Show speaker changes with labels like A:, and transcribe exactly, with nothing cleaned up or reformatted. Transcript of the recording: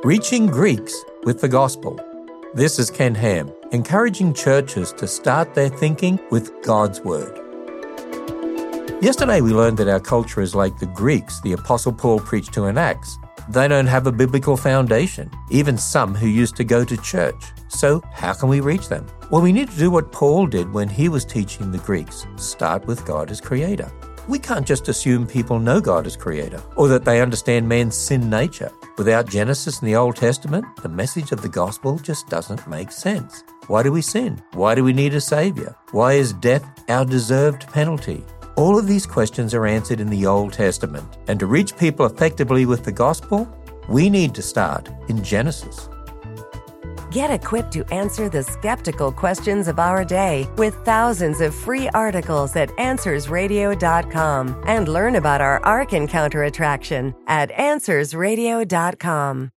A: Reaching Greeks with the Gospel. This is Ken Ham, encouraging churches to start their thinking with God's Word. Yesterday we learned that our culture is like the Greeks the Apostle Paul preached to in Acts. They don't have a biblical foundation, even some who used to go to church. So how can we reach them? Well, we need to do what Paul did when he was teaching the Greeks. Start with God as Creator. We can't just assume people know God as Creator or that they understand man's sin nature. Without Genesis in the Old Testament, the message of the gospel just doesn't make sense. Why do we sin? Why do we need a Savior? Why is death our deserved penalty? All of these questions are answered in the Old Testament. And to reach people effectively with the gospel, we need to start in Genesis.
B: Get equipped to answer the skeptical questions of our day with thousands of free articles at answers radio dot com and learn about our Ark Encounter attraction at answers radio dot com.